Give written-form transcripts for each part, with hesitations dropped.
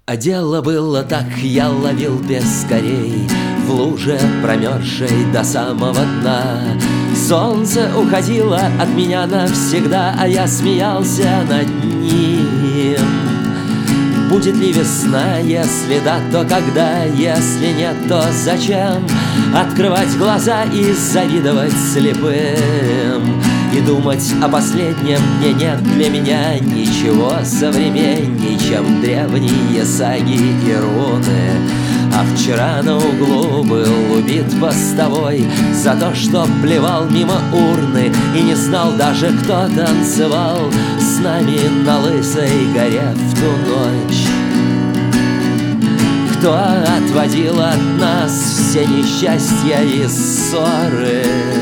А дело было так, я ловил пескарей в луже, промерзшей до самого дна. Солнце уходило от меня навсегда, а я смеялся над ним. Будет ли весна, если да, то когда, если нет, то зачем открывать глаза и завидовать слепым? И думать о последнем дне нет для меня ничего современней, чем древние саги и руны. А вчера на углу был убит постовой за то, что плевал мимо урны и не знал даже, кто танцевал с нами на Лысой горе в ту ночь. Кто отводил от нас все несчастья и ссоры.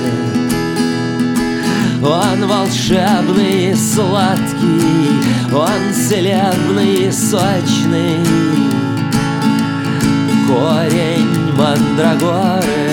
Он волшебный и сладкий, он целебный и сочный, корень мандрагоры.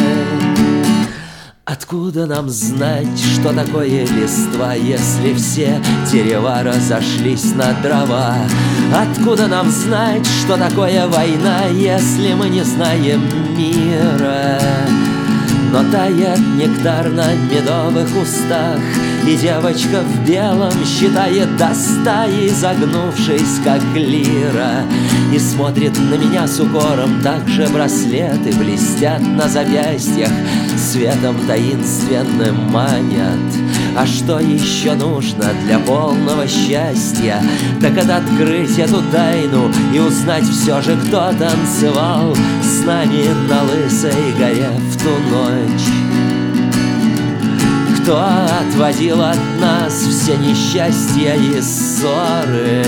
Откуда нам знать, что такое листва, если все дерева разошлись на дрова? Откуда нам знать, что такое война, если мы не знаем мира? Но тает нектар на медовых устах, и девочка в белом считает до 100, изогнувшись, как лира, и смотрит на меня с укором. Также браслеты блестят на запястьях, светом таинственным манят. А что еще нужно для полного счастья? Так это открыть эту тайну и узнать все же, кто танцевал с нами на Лысой горе в ту ночь. Кто отводил от нас все несчастья и ссоры.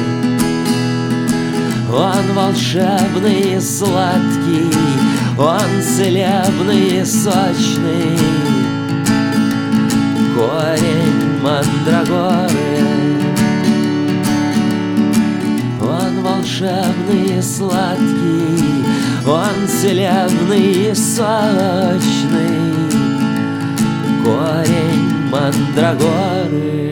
Он волшебный и сладкий, он целебный и сочный, корень мандрагоры. Он волшебный и сладкий, он целебный и сочный, корень мандрагоры.